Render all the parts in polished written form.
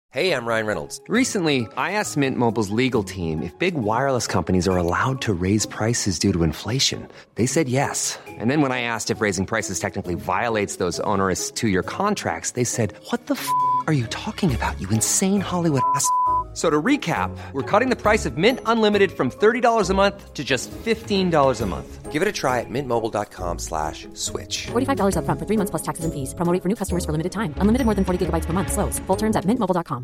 Hey, I'm Ryan Reynolds. Recently, I asked Mint Mobile's legal team if big wireless companies are allowed to raise prices due to inflation. They said yes. And then when I asked if raising prices technically violates those onerous two-year contracts, they said, "What the f*** are you talking about, you insane Hollywood ass?" So to recap, we're cutting the price of Mint Unlimited from $30 a month to just $15 a month. Give it a try at mintmobile.com/switch. $45 up front for 3 months plus taxes and fees. Promo rate for new customers for limited time. Unlimited more than 40 gigabytes per month. Slows full terms at mintmobile.com.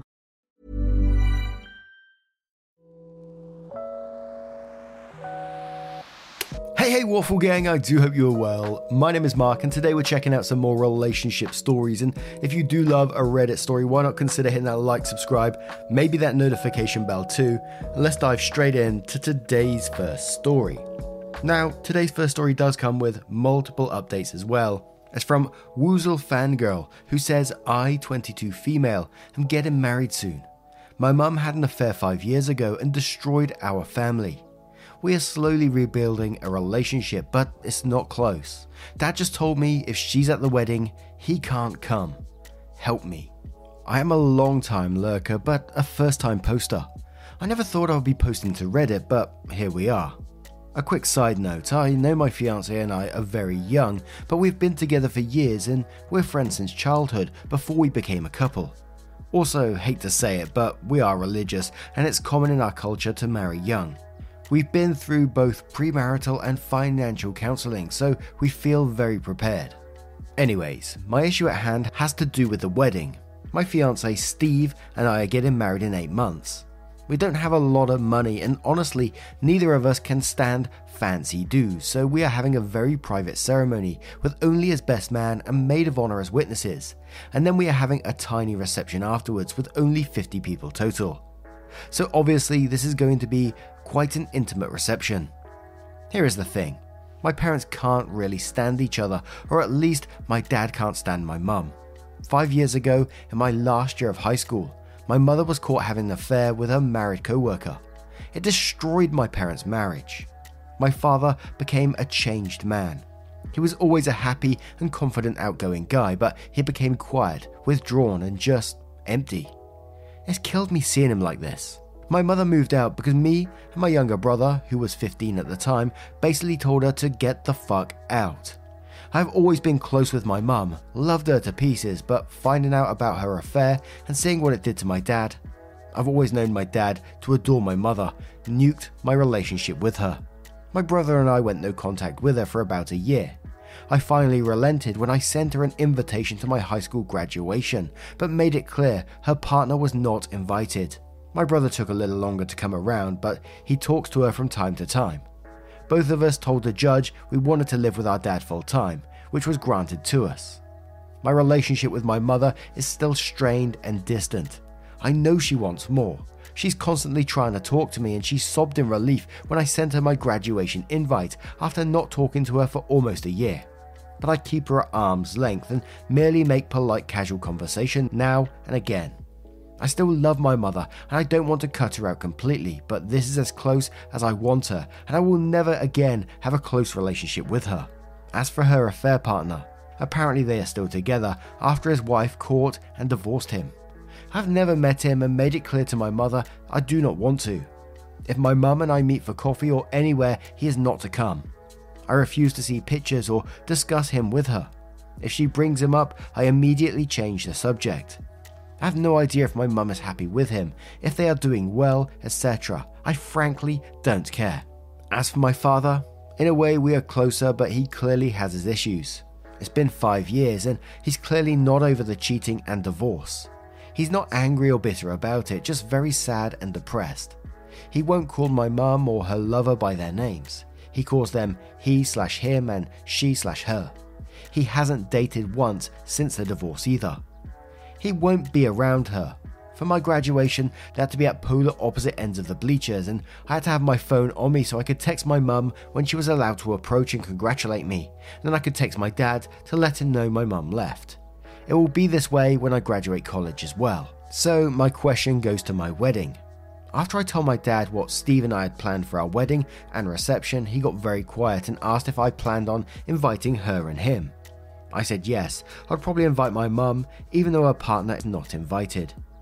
Hey Waffle Gang, I do hope you're well. My name is Mark and today we're checking out some more relationship stories, and if you do love a Reddit story, why not consider hitting that like, subscribe, maybe that notification bell too, and let's dive straight into today's first story. Now, today's first story does come with multiple updates as well. It's from Woozle Fangirl, who says, I, 22 female, am getting married soon. My mum had an affair 5 years ago and destroyed our family. We are slowly rebuilding a relationship, but it's not close. Dad just told me if she's at the wedding, he can't come. Help me. I am a long-time lurker, but a first-time poster. I never thought I would be posting to Reddit, but here we are. A quick side note, I know my fiancé and I are very young, but we've been together for years and we're friends since childhood, before we became a couple. Also, hate to say it, but we are religious and it's common in our culture to marry young. We've been through both premarital and financial counselling, so we feel very prepared. Anyways, my issue at hand has to do with the wedding. My fiancé Steve and I are getting married in 8 months. We don't have a lot of money and honestly, neither of us can stand fancy dues, so we are having a very private ceremony with only his best man and maid of honour as witnesses, and then we are having a tiny reception afterwards with only 50 people total. So obviously this is going to be quite an intimate reception. Here is the thing, my parents can't really stand each other, or at least my dad can't stand my mum. 5 years ago, in my last year of high school, my mother was caught having an affair with her married co-worker. It destroyed my parents' marriage. My father became a changed man. He was always a happy and confident outgoing guy, but he became quiet, withdrawn and just empty. It's killed me seeing him like this. My mother moved out because me and my younger brother, who was 15 at the time, basically told her to get the fuck out. I've always been close with my mum, loved her to pieces, but finding out about her affair and seeing what it did to my dad, I've always known my dad to adore my mother, nuked my relationship with her. My brother and I went no contact with her for about a year. I finally relented when I sent her an invitation to my high school graduation, but made it clear her partner was not invited. My brother took a little longer to come around, but he talks to her from time to time. Both of us told the judge we wanted to live with our dad full time, which was granted to us. My relationship with my mother is still strained and distant. I know she wants more. She's constantly trying to talk to me and she sobbed in relief when I sent her my graduation invite after not talking to her for almost a year. But I keep her at arm's length and merely make polite casual conversation now and again. I still love my mother and I don't want to cut her out completely, but this is as close as I want her and I will never again have a close relationship with her. As for her affair partner, apparently they are still together after his wife caught and divorced him. I've never met him and made it clear to my mother I do not want to. If my mum and I meet for coffee or anywhere, he is not to come. I refuse to see pictures or discuss him with her. If she brings him up, I immediately change the subject. I have no idea if my mum is happy with him, if they are doing well, etc. I frankly don't care. As for my father, in a way we are closer, but he clearly has his issues. It's been 5 years and he's clearly not over the cheating and divorce. He's not angry or bitter about it, just very sad and depressed. He won't call my mum or her lover by their names. He calls them he/him and she/her. He hasn't dated once since the divorce either. He won't be around her. For my graduation, they had to be at polar opposite ends of the bleachers and I had to have my phone on me so I could text my mum when she was allowed to approach and congratulate me. Then I could text my dad to let him know my mum left. It will be this way when I graduate college as well. So my question goes to my wedding. After I told my dad what Steve and I had planned for our wedding and reception, he got very quiet and asked if I planned on inviting her and him. I said yes, I'd probably invite my mum, even though her partner is not invited.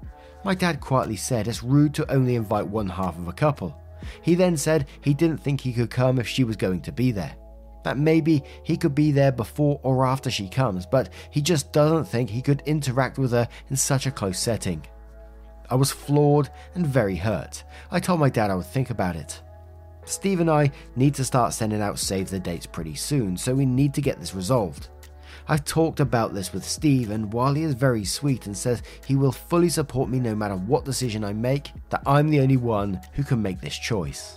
My dad quietly said it's rude to only invite one half of a couple. He then said he didn't think he could come if she was going to be there. That maybe he could be there before or after she comes, but he just doesn't think he could interact with her in such a close setting. I was floored and very hurt. I told my dad I would think about it. Steve and I need to start sending out save the dates pretty soon, so we need to get this resolved. I've talked about this with Steve, and while he is very sweet and says he will fully support me no matter what decision I make, that I'm the only one who can make this choice.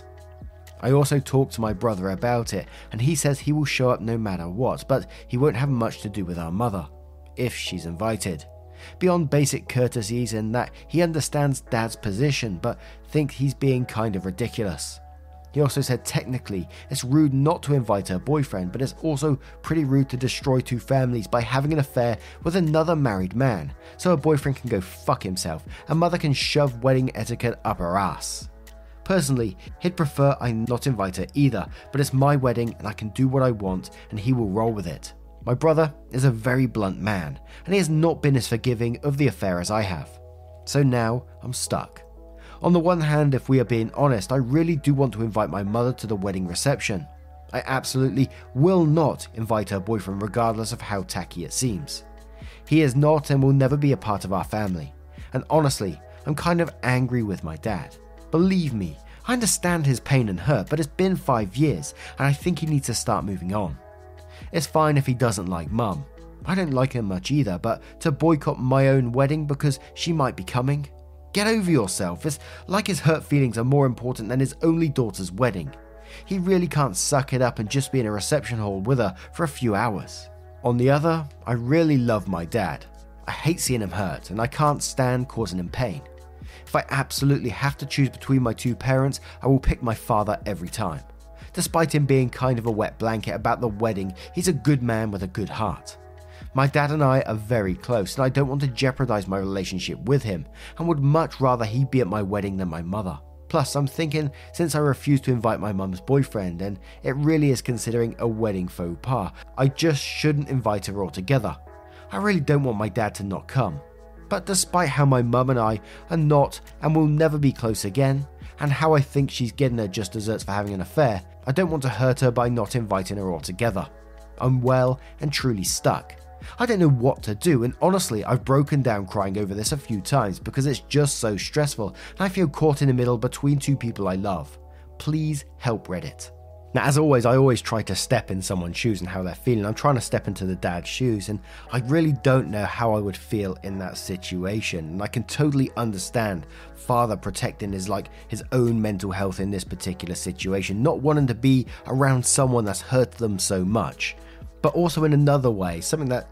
I also talked to my brother about it, and he says he will show up no matter what, but he won't have much to do with our mother, if she's invited. Beyond basic courtesies and that he understands Dad's position, but thinks he's being kind of ridiculous. He also said technically it's rude not to invite her boyfriend, but it's also pretty rude to destroy two families by having an affair with another married man, so her boyfriend can go fuck himself and mother can shove wedding etiquette up her ass. Personally, he'd prefer I not invite her either, but it's my wedding and I can do what I want and he will roll with it. My brother is a very blunt man, and he has not been as forgiving of the affair as I have. So now I'm stuck. On the one hand, if we are being honest, I really do want to invite my mother to the wedding reception. I absolutely will not invite her boyfriend regardless of how tacky it seems. He is not and will never be a part of our family. And honestly, I'm kind of angry with my dad. Believe me, I understand his pain and hurt, but it's been 5 years and I think he needs to start moving on. It's fine if he doesn't like Mum. I don't like her much either, but to boycott my own wedding because she might be coming? Get over yourself. It's like his hurt feelings are more important than his only daughter's wedding. He really can't suck it up and just be in a reception hall with her for a few hours. On the other, I really love my dad. I hate seeing him hurt and I can't stand causing him pain. If I absolutely have to choose between my two parents, I will pick my father every time. Despite him being kind of a wet blanket about the wedding, he's a good man with a good heart. My dad and I are very close and I don't want to jeopardize my relationship with him and would much rather he be at my wedding than my mother. Plus, I'm thinking since I refused to invite my mum's boyfriend and it really is considering a wedding faux pas, I just shouldn't invite her altogether. I really don't want my dad to not come. But despite how my mum and I are not and will never be close again, and how I think she's getting her just desserts for having an affair, I don't want to hurt her by not inviting her altogether. I'm well and truly stuck. I don't know what to do, and honestly, I've broken down crying over this a few times because it's just so stressful and I feel caught in the middle between two people I love. Please help Reddit. Now, as always, I always try to step in someone's shoes and how they're feeling. I'm trying to step into the dad's shoes, and I really don't know how I would feel in that situation. And I can totally understand father protecting his own mental health in this particular situation, not wanting to be around someone that's hurt them so much. But also in another way, something that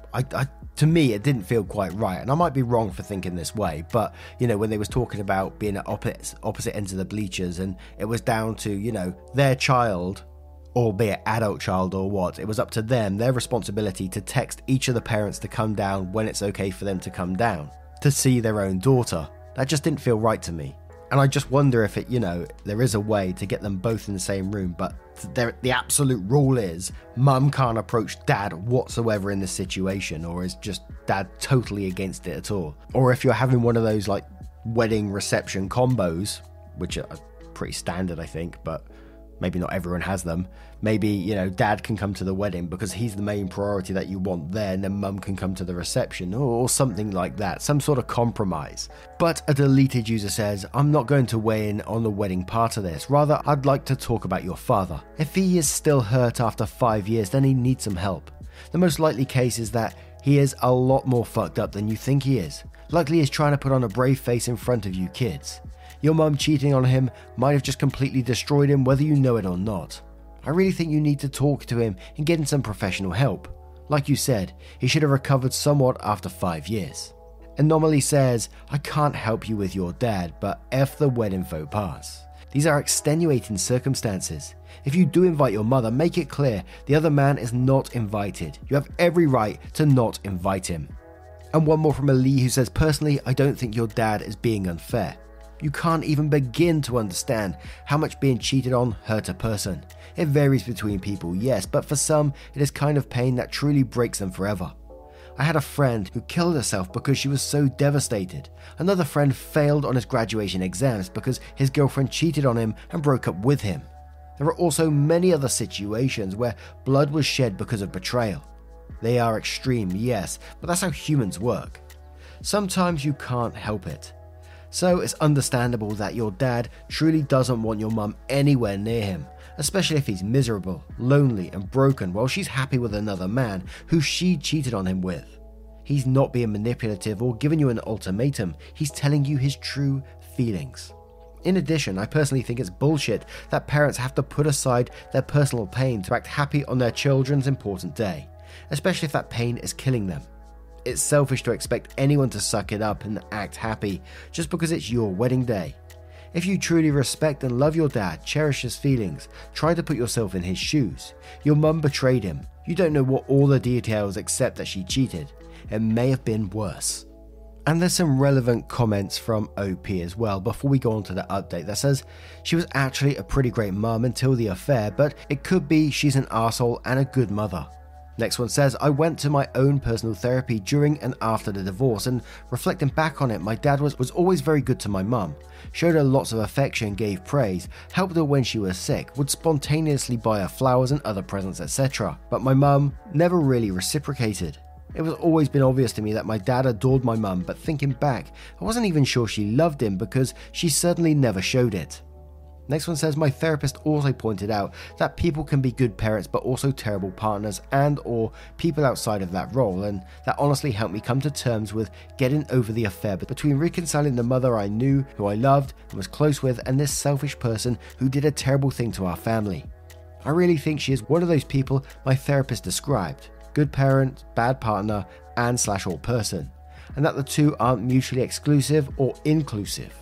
to me, it didn't feel quite right. And I might be wrong for thinking this way, but, when they was talking about being at opposite ends of the bleachers and it was down to, their child, albeit adult child or what, it was up to them, their responsibility to text each of the parents to come down when it's okay for them to come down, to see their own daughter. That just didn't feel right to me. And I just wonder if there is a way to get them both in the same room, but the absolute rule is mum can't approach dad whatsoever in this situation, or is just dad totally against it at all. Or if you're having one of those wedding reception combos, which are pretty standard I think, but maybe not everyone has them. Maybe, dad can come to the wedding because he's the main priority that you want there, and then mum can come to the reception, or something like that, some sort of compromise. But a deleted user says, I'm not going to weigh in on the wedding part of this. Rather, I'd like to talk about your father. If he is still hurt after 5 years, then he needs some help. The most likely case is that he is a lot more fucked up than you think he is. Likely he's trying to put on a brave face in front of you kids. Your mum cheating on him might have just completely destroyed him, whether you know it or not. I really think you need to talk to him and get him some professional help. Like you said, he should have recovered somewhat after 5 years. Anomaly says, I can't help you with your dad, but F the wedding faux pas. These are extenuating circumstances. If you do invite your mother, make it clear the other man is not invited. You have every right to not invite him. And one more from Ali who says, personally, I don't think your dad is being unfair. You can't even begin to understand how much being cheated on hurt a person. It varies between people, yes, but for some, it is kind of pain that truly breaks them forever. I had a friend who killed herself because she was so devastated. Another friend failed on his graduation exams because his girlfriend cheated on him and broke up with him. There are also many other situations where blood was shed because of betrayal. They are extreme, yes, but that's how humans work. Sometimes you can't help it. So it's understandable that your dad truly doesn't want your mum anywhere near him, especially if he's miserable, lonely and broken while she's happy with another man who she cheated on him with. He's not being manipulative or giving you an ultimatum, he's telling you his true feelings. In addition, I personally think it's bullshit that parents have to put aside their personal pain to act happy on their children's important day, especially if that pain is killing them. It's selfish to expect anyone to suck it up and act happy just because it's your wedding day. If you truly respect and love your dad, cherish his feelings, try to put yourself in his shoes. Your mum betrayed him. You don't know what all the details except that she cheated. It may have been worse. And there's some relevant comments from OP as well before we go on to the update that says she was actually a pretty great mum until the affair, but it could be she's an arsehole and a good mother. Next one says, I went to my own personal therapy during and after the divorce, and reflecting back on it, my dad was always very good to my mum, showed her lots of affection, gave praise, helped her when she was sick, would spontaneously buy her flowers and other presents, etc. But my mum never really reciprocated. It was always been obvious to me that my dad adored my mum, but thinking back, I wasn't even sure she loved him because she certainly never showed it. Next one says, my therapist also pointed out that people can be good parents but also terrible partners and or people outside of that role, and that honestly helped me come to terms with getting over the affair between reconciling the mother I knew, who I loved and was close with, and this selfish person who did a terrible thing to our family. I really think she is one of those people my therapist described, good parent, bad partner and / all person, and that the two aren't mutually exclusive or inclusive.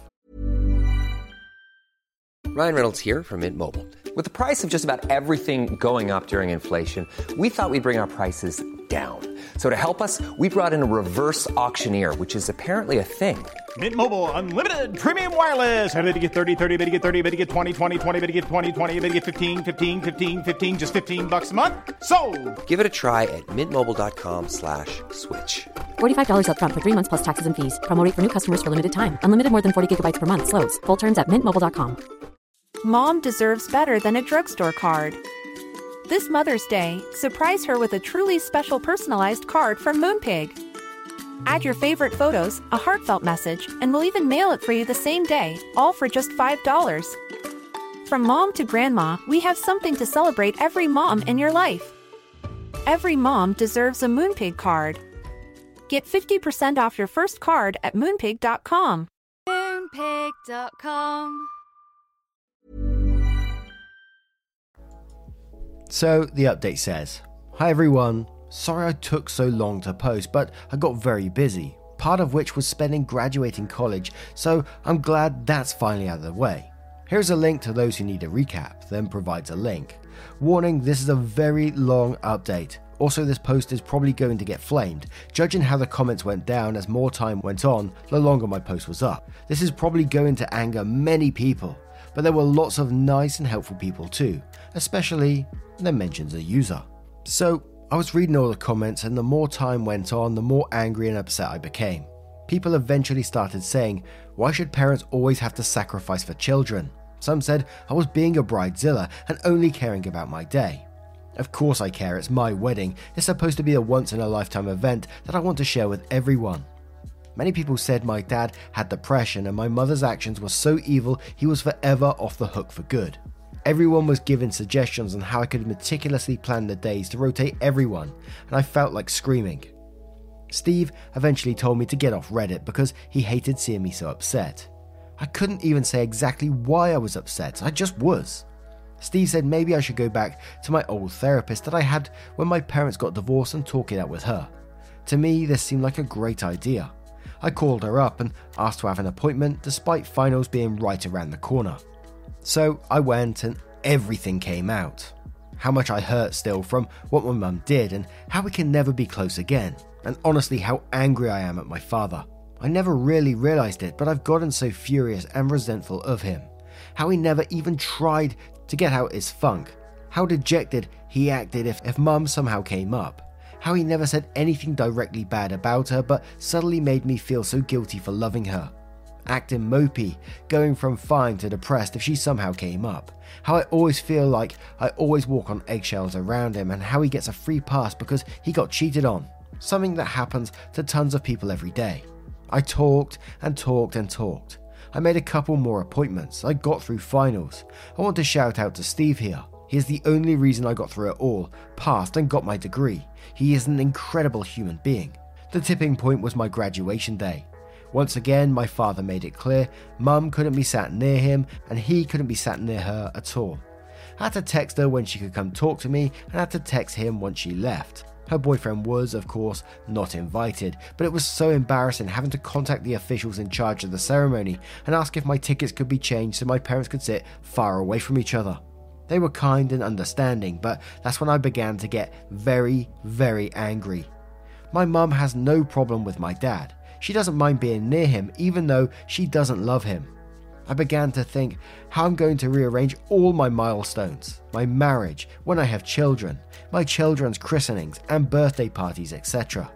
Ryan Reynolds here from Mint Mobile. With the price of just about everything going up during inflation, we thought we'd bring our prices down. So to help us, we brought in a reverse auctioneer, which is apparently a thing. Mint Mobile Unlimited Premium Wireless. How to get 30, 30, bit to get 30, bit to get 20, 20, 20, bit to get 20, 20, bit to get 15, 15, 15, 15, just $15 a month? Sold! Give it a try at mintmobile.com/switch. $45 up front for 3 months plus taxes and fees. Promo rate for new customers for limited time. Unlimited more than 40 gigabytes per month. Slows full terms at mintmobile.com. Mom deserves better than a drugstore card. This Mother's Day, surprise her with a truly special personalized card from Moonpig. Add your favorite photos, a heartfelt message, and we'll even mail it for you the same day, all for just $5. From mom to grandma, we have something to celebrate every mom in your life. Every mom deserves a Moonpig card. Get 50% off your first card at moonpig.com. Moonpig.com. So the update says, hi everyone, sorry I took so long to post, but I got very busy, part of which was spending graduating college, so I'm glad that's finally out of the way. Here's a link to those who need a recap, then provides a link. Warning, this is a very long update. Also, this post is probably going to get flamed, judging how the comments went down as more time went on, the longer my post was up. This is probably going to anger many people, but there were lots of nice and helpful people too, especially the mentions a user. So I was reading all the comments, and the more time went on, the more angry and upset I became. People eventually started saying, why should parents always have to sacrifice for children? Some said I was being a bridezilla and only caring about my day. Of course I care, it's my wedding. It's supposed to be a once-in-a-lifetime event that I want to share with everyone. Many people said my dad had depression and my mother's actions were so evil he was forever off the hook for good. Everyone was given suggestions on how I could meticulously plan the days to rotate everyone, and I felt like screaming. Steve eventually told me to get off Reddit because he hated seeing me so upset. I couldn't even say exactly why I was upset, I just was. Steve said maybe I should go back to my old therapist that I had when my parents got divorced and talk it out with her. To me, this seemed like a great idea. I called her up and asked to have an appointment despite finals being right around the corner. So I went and everything came out. How much I hurt still from what my mum did and how we can never be close again. And honestly how angry I am at my father. I never really realised it, but I've gotten so furious and resentful of him. How he never even tried to get out his funk. How dejected he acted if mum somehow came up. how he never said anything directly bad about her but suddenly made me feel so guilty for loving her. Acting mopey, going from fine to depressed if she somehow came up. How I always feel like I always walk on eggshells around him, and how he gets a free pass because he got cheated on. Something that happens to tons of people every day. I talked and talked and talked. I made a couple more appointments. I got through finals. I want to shout out to Steve here. He is the only reason I got through it all, passed and got my degree. He is an incredible human being. The tipping point was my graduation day. Once again, my father made it clear Mum couldn't be sat near him and he couldn't be sat near her at all. I had to text her when she could come talk to me and had to text him once she left. Her boyfriend was, of course, not invited, but it was so embarrassing having to contact the officials in charge of the ceremony and ask if my tickets could be changed so my parents could sit far away from each other. They were kind and understanding, but that's when I began to get very, very angry. My mum has no problem with my dad. She doesn't mind being near him, even though she doesn't love him. I began to think how I'm going to rearrange all my milestones, my marriage, when I have children, my children's christenings and birthday parties, etc.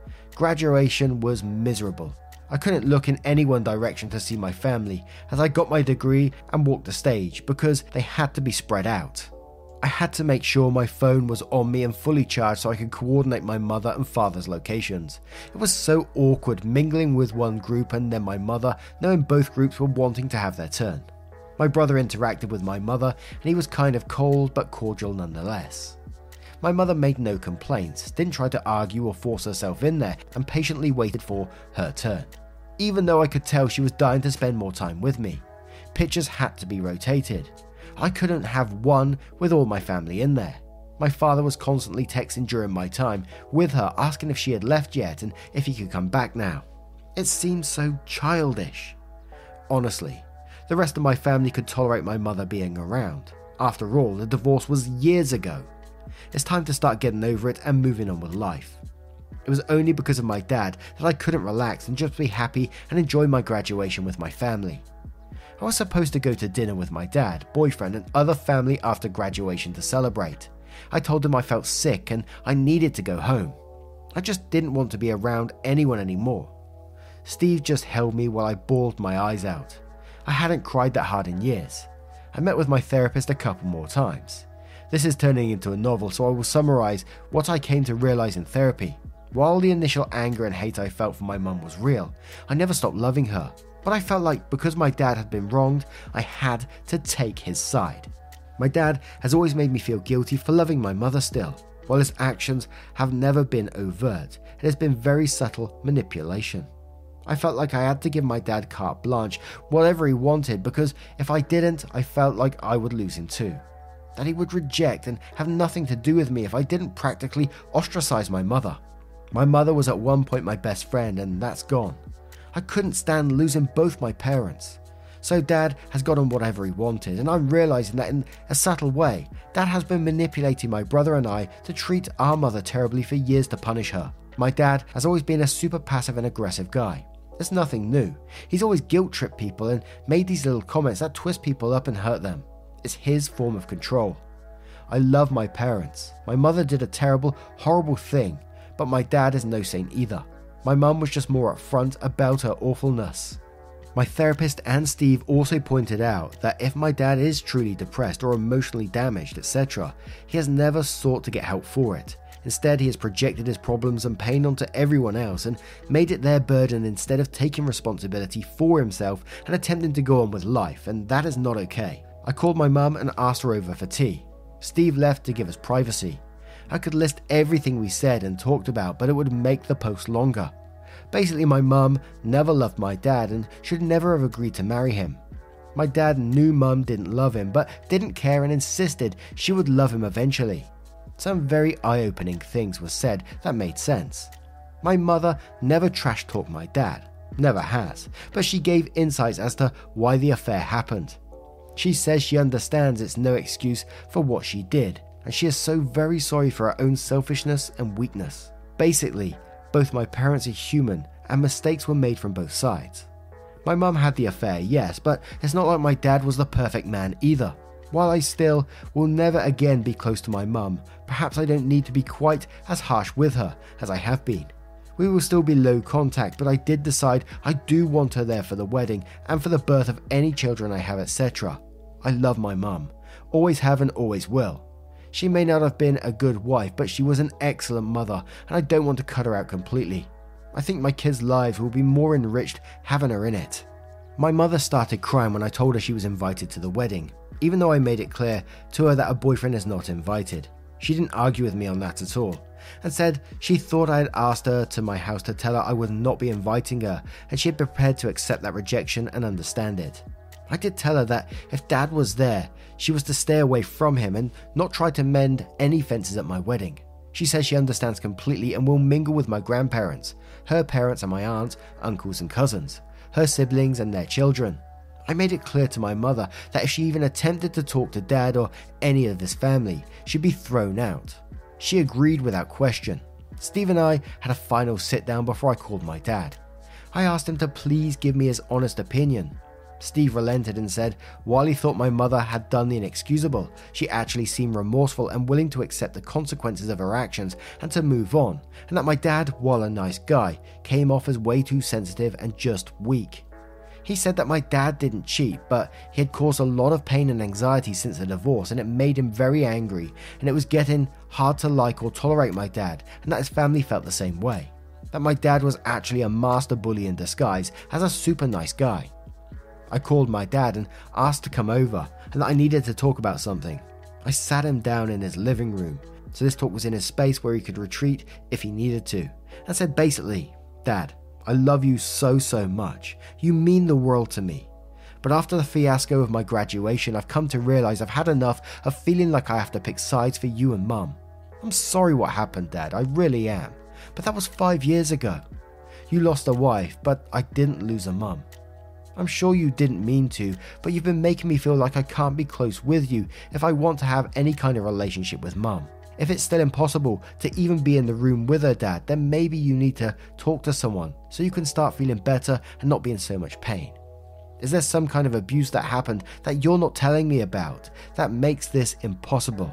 Graduation was miserable. I couldn't look in any one direction to see my family as I got my degree and walked the stage because they had to be spread out. I had to make sure my phone was on me and fully charged so I could coordinate my mother and father's locations. It was so awkward mingling with one group and then my mother, knowing both groups were wanting to have their turn. My brother interacted with my mother and he was kind of cold but cordial nonetheless. My mother made no complaints, didn't try to argue or force herself in there, and patiently waited for her turn. Even though I could tell she was dying to spend more time with me. Pictures had to be rotated. I couldn't have one with all my family in there. My father was constantly texting during my time with her, asking if she had left yet and if he could come back now. It seemed so childish. Honestly, the rest of my family could tolerate my mother being around. After all, the divorce was years ago. It's time to start getting over it and moving on with life. It was only because of my dad that I couldn't relax and just be happy and enjoy my graduation with my family. I was supposed to go to dinner with my dad, boyfriend and other family after graduation to celebrate. I told him I felt sick and I needed to go home. I just didn't want to be around anyone anymore. Steve just held me while I bawled my eyes out. I hadn't cried that hard in years. I met with my therapist a couple more times. This is turning into a novel, so I will summarize what I came to realize in therapy. While the initial anger and hate I felt for my mum was real, I never stopped loving her. But I felt like because my dad had been wronged, I had to take his side. My dad has always made me feel guilty for loving my mother still, while his actions have never been overt. It has been very subtle manipulation. I felt like I had to give my dad carte blanche, whatever he wanted, because if I didn't, I felt like I would lose him too. That he would reject and have nothing to do with me if I didn't practically ostracize my mother. My mother was at one point my best friend, and that's gone. I couldn't stand losing both my parents. So Dad has gotten whatever he wanted, and I'm realizing that in a subtle way, Dad has been manipulating my brother and I to treat our mother terribly for years to punish her. My dad has always been a super passive and aggressive guy. It's nothing new. He's always guilt-tripped people and made these little comments that twist people up and hurt them. It's his form of control. I love my parents. My mother did a terrible, horrible thing, but my dad is no saint either. My mum was just more upfront about her awfulness. My therapist and Steve also pointed out that if my dad is truly depressed or emotionally damaged, etc., he has never sought to get help for it. Instead, he has projected his problems and pain onto everyone else and made it their burden instead of taking responsibility for himself and attempting to go on with life, and that is not okay. I called my mum and asked her over for tea. Steve left to give us privacy. I could list everything we said and talked about, but it would make the post longer. Basically, my mum never loved my dad and should never have agreed to marry him. My dad knew mum didn't love him, but didn't care and insisted she would love him eventually. Some very eye-opening things were said that made sense. My mother never trash-talked my dad, never has, but she gave insights as to why the affair happened. She says she understands it's no excuse for what she did, and she is so very sorry for her own selfishness and weakness. Basically, both my parents are human and mistakes were made from both sides. My mum had the affair, yes, but it's not like my dad was the perfect man either. While I still will never again be close to my mum, perhaps I don't need to be quite as harsh with her as I have been. We will still be low contact, but I did decide I do want her there for the wedding and for the birth of any children I have, etc. I love my mum, always have and always will. She may not have been a good wife, but she was an excellent mother, and I don't want to cut her out completely. I think my kids' lives will be more enriched having her in it. My mother started crying when I told her she was invited to the wedding, even though I made it clear to her that her boyfriend is not invited. She didn't argue with me on that at all, and said she thought I had asked her to my house to tell her I would not be inviting her, and she had prepared to accept that rejection and understand it. I did tell her that if Dad was there, she was to stay away from him and not try to mend any fences at my wedding. She says she understands completely and will mingle with my grandparents, her parents and my aunts, uncles and cousins, her siblings and their children. I made it clear to my mother that if she even attempted to talk to Dad or any of his family, she'd be thrown out. She agreed without question. Steve and I had a final sit down before I called my dad. I asked him to please give me his honest opinion. Steve relented and said while he thought my mother had done the inexcusable, she actually seemed remorseful and willing to accept the consequences of her actions and to move on, and that my dad, while a nice guy, came off as way too sensitive and just weak. He said that my dad didn't cheat, but he had caused a lot of pain and anxiety since the divorce, and it made him very angry, and it was getting hard to like or tolerate my dad, and that his family felt the same way. That my dad was actually a master bully in disguise as a super nice guy. I called my dad and asked to come over, and that I needed to talk about something. I sat him down in his living room, so this talk was in his space where he could retreat if he needed to, and said basically, Dad, I love you so much. You mean the world to me. But after the fiasco of my graduation, I've come to realize I've had enough of feeling like I have to pick sides for you and Mum. I'm sorry what happened, Dad, I really am. But that was 5 years ago. You lost a wife, but I didn't lose a mum. I'm sure you didn't mean to, but you've been making me feel like I can't be close with you if I want to have any kind of relationship with Mum. If it's still impossible to even be in the room with her, Dad, then maybe you need to talk to someone so you can start feeling better and not be in so much pain. Is there some kind of abuse that happened that you're not telling me about that makes this impossible?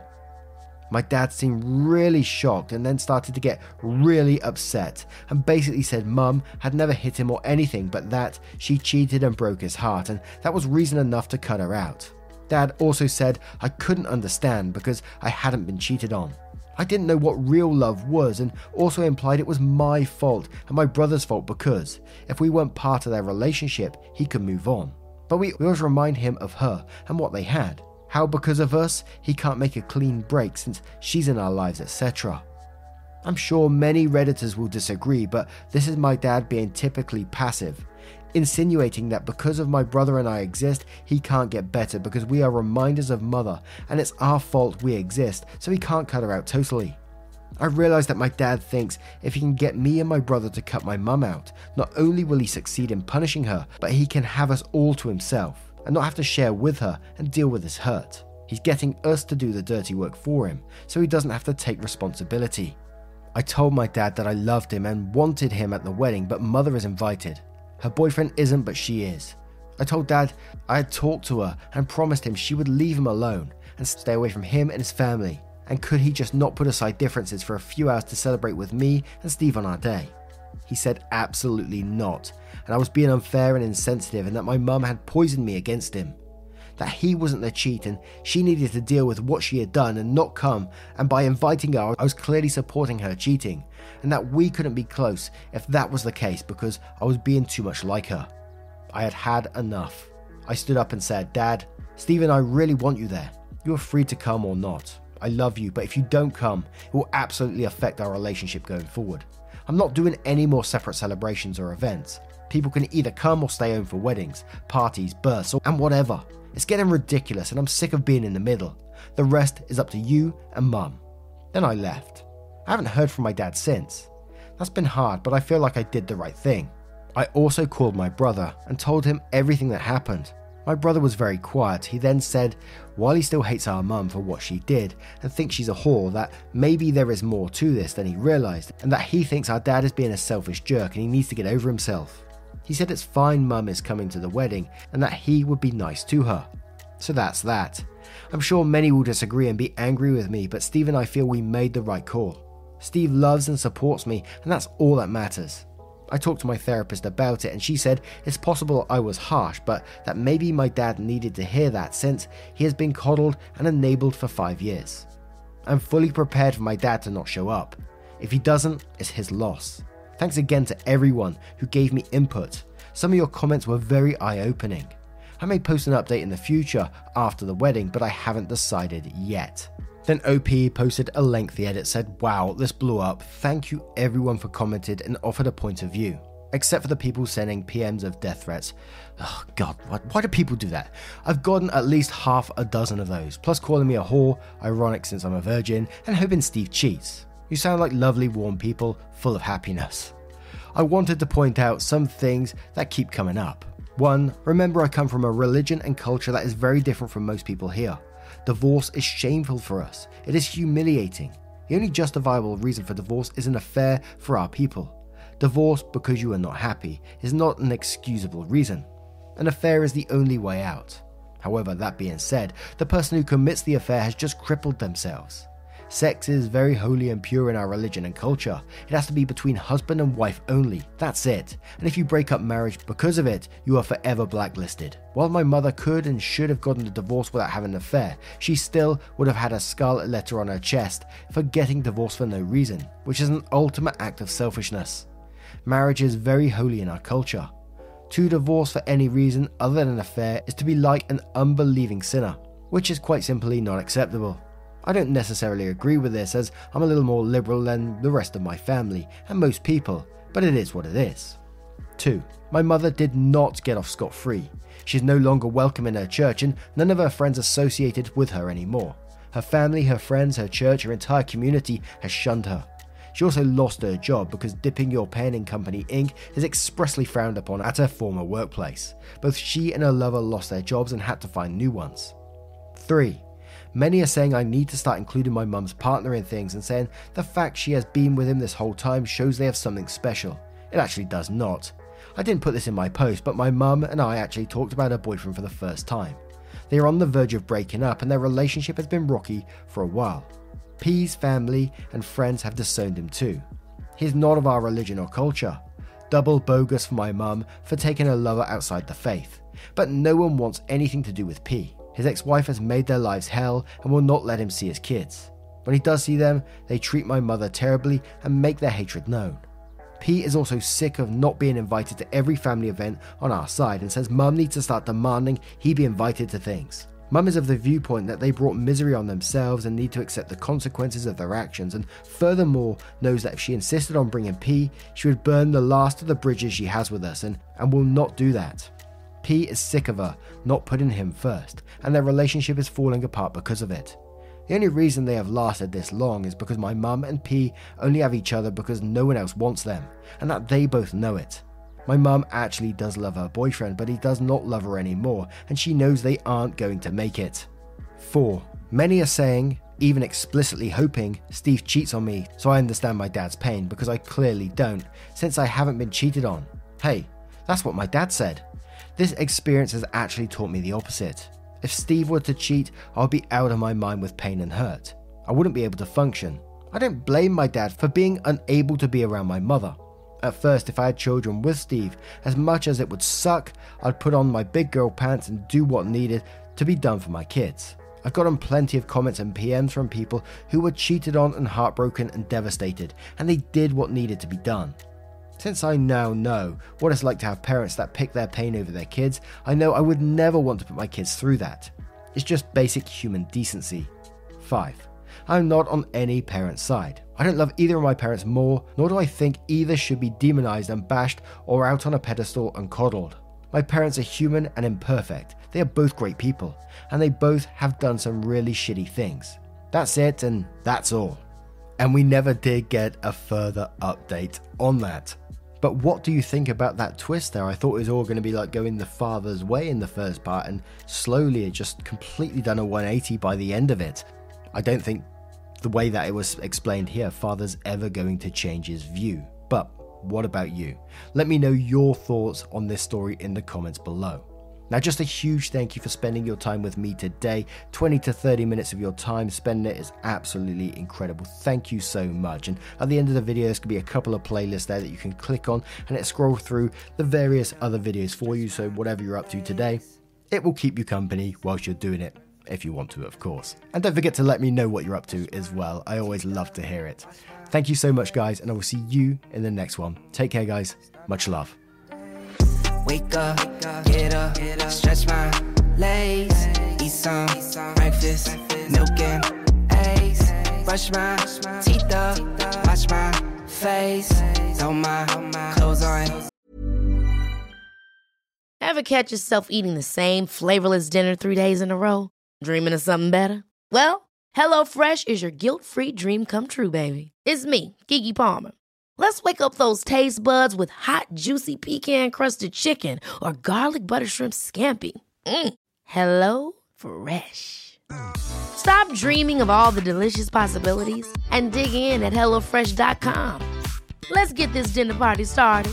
My dad seemed really shocked and then started to get really upset and basically said Mum had never hit him or anything, but that she cheated and broke his heart, and that was reason enough to cut her out. Dad also said I couldn't understand because I hadn't been cheated on. I didn't know what real love was, and also implied it was my fault and my brother's fault because if we weren't part of their relationship, he could move on. But we always remind him of her and what they had. How because of us, he can't make a clean break since she's in our lives, etc. I'm sure many Redditors will disagree, but this is my dad being typically passive, insinuating that because of my brother and I exist, he can't get better because we are reminders of Mother and it's our fault we exist, so he can't cut her out totally. I realize that my dad thinks if he can get me and my brother to cut my mum out, not only will he succeed in punishing her, but he can have us all to himself and not have to share with her and deal with his hurt. He's getting us to do the dirty work for him, so he doesn't have to take responsibility. I told my dad that I loved him and wanted him at the wedding, but Mother is invited. Her boyfriend isn't, but she is. I told Dad I had talked to her and promised him she would leave him alone and stay away from him and his family, and could he just not put aside differences for a few hours to celebrate with me and Steve on our day. He said absolutely not, and I was being unfair and insensitive and that my mum had poisoned me against him. That he wasn't the cheat and she needed to deal with what she had done and not come, and by inviting her I was clearly supporting her cheating, and that we couldn't be close if that was the case because I was being too much like her. I had had enough. I stood up and said, Dad, Steve and I really want you there. You are free to come or not. I love you, but if you don't come, it will absolutely affect our relationship going forward. I'm not doing any more separate celebrations or events. People can either come or stay home for weddings, parties, births, and whatever. It's getting ridiculous and I'm sick of being in the middle. The rest is up to you and Mum. Then I left. I haven't heard from my dad since. That's been hard, but I feel like I did the right thing. I also called my brother and told him everything that happened. My brother was very quiet. He then said, while he still hates our mum for what she did and thinks she's a whore, that maybe there is more to this than he realised, and that he thinks our dad is being a selfish jerk and he needs to get over himself. He said it's fine Mum is coming to the wedding and that he would be nice to her. So that's that. I'm sure many will disagree and be angry with me, but Steve and I feel we made the right call. Steve loves and supports me, and that's all that matters. I talked to my therapist about it, and she said it's possible I was harsh, but that maybe my dad needed to hear that since he has been coddled and enabled for 5 years. I'm fully prepared for my dad to not show up. If he doesn't, it's his loss. Thanks again to everyone who gave me input. Some of your comments were very eye-opening. I may post an update in the future after the wedding, but I haven't decided yet. Then OP posted a lengthy edit, said, "Wow, this blew up. Thank you everyone for commented and offered a point of view. Except for the people sending PMs of death threats." Oh god, why do people do that? I've gotten at least half a dozen of those, plus calling me a whore, ironic since I'm a virgin, and hoping Steve cheats. You sound like lovely, warm people, full of happiness. I wanted to point out some things that keep coming up. 1. Remember I come from a religion and culture that is very different from most people here. Divorce is shameful for us. It is humiliating. The only justifiable reason for divorce is an affair for our people. Divorce because you are not happy is not an excusable reason. An affair is the only way out. However, that being said, the person who commits the affair has just crippled themselves. Sex is very holy and pure in our religion and culture. It has to be between husband and wife only. That's it. And if you break up marriage because of it, you are forever blacklisted. While my mother could and should have gotten a divorce without having an affair, she still would have had a scarlet letter on her chest for getting divorced for no reason, which is an ultimate act of selfishness. Marriage is very holy in our culture. To divorce for any reason other than an affair is to be like an unbelieving sinner, which is quite simply not acceptable. I don't necessarily agree with this, as I'm a little more liberal than the rest of my family and most people, but it is what it is. 2. My mother did not get off scot-free. She's no longer welcome in her church, and none of her friends associated with her anymore. Her family, her friends, her church, her entire community has shunned her. She also lost her job because dipping your pen in Company Inc. is expressly frowned upon at her former workplace. Both she and her lover lost their jobs and had to find new ones. 3. Many are saying I need to start including my mum's partner in things and saying the fact she has been with him this whole time shows they have something special. It actually does not. I didn't put this in my post, but my mum and I actually talked about her boyfriend for the first time. They are on the verge of breaking up and their relationship has been rocky for a while. P's family and friends have disowned him too. He's not of our religion or culture. Double bogus for my mum for taking her lover outside the faith. But no one wants anything to do with P. His ex-wife has made their lives hell and will not let him see his kids. When he does see them, they treat my mother terribly and make their hatred known. P is also sick of not being invited to every family event on our side and says Mum needs to start demanding he be invited to things. Mum is of the viewpoint that they brought misery on themselves and need to accept the consequences of their actions, and furthermore knows that if she insisted on bringing P, she would burn the last of the bridges she has with us and will not do that. P is sick of her not putting him first, and their relationship is falling apart because of it. The only reason they have lasted this long is because my mum and P only have each other because no one else wants them, and that they both know it. My mum actually does love her boyfriend, but he does not love her anymore, and she knows they aren't going to make it. 4. Many are saying, even explicitly hoping, Steve cheats on me, so I understand my dad's pain, because I clearly don't, since I haven't been cheated on. Hey, that's what my dad said. This experience has actually taught me the opposite. If Steve were to cheat, I'll be out of my mind with pain and hurt. I wouldn't be able to function. I don't blame my dad for being unable to be around my mother. At first, if I had children with Steve, as much as it would suck, I'd put on my big girl pants and do what needed to be done for my kids. I've gotten plenty of comments and PMs from people who were cheated on and heartbroken and devastated, and they did what needed to be done. Since I now know what it's like to have parents that pick their pain over their kids, I know I would never want to put my kids through that. It's just basic human decency. 5. I'm not on any parent's side. I don't love either of my parents more, nor do I think either should be demonized and bashed or out on a pedestal and coddled. My parents are human and imperfect. They are both great people, and they both have done some really shitty things. That's it, and that's all. And we never did get a further update on that. But what do you think about that twist there? I thought it was all going to be like going the father's way in the first part, and slowly it just completely done a 180 by the end of it. I don't think the way that it was explained here, father's ever going to change his view. But what about you? Let me know your thoughts on this story in the comments below. Now, just a huge thank you for spending your time with me today. 20 to 30 minutes of your time spending it is absolutely incredible. Thank you so much. And at the end of the video, there's going to be a couple of playlists there that you can click on and it scroll through the various other videos for you. So whatever you're up to today, it will keep you company whilst you're doing it, if you want to, of course. And don't forget to let me know what you're up to as well. I always love to hear it. Thank you so much, guys, and I will see you in the next one. Take care, guys. Much love. Wake up, get up, stretch my legs, eat some breakfast, milk and eggs, brush my teeth up, wash my face, throw my clothes on. Ever catch yourself eating the same flavorless dinner 3 days in a row? Dreaming of something better? Well, HelloFresh is your guilt-free dream come true, baby. It's me, Keke Palmer. Let's wake up those taste buds with hot, juicy pecan-crusted chicken or garlic butter shrimp scampi. Hello Fresh. Stop dreaming of all the delicious possibilities and dig in at HelloFresh.com. Let's get this dinner party started.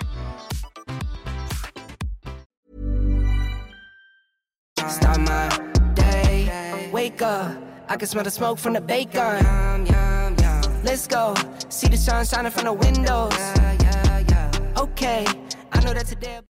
Start my day, wake up, I can smell the smoke from the bacon. Let's go, see the sun shining from the windows. Okay, I know that today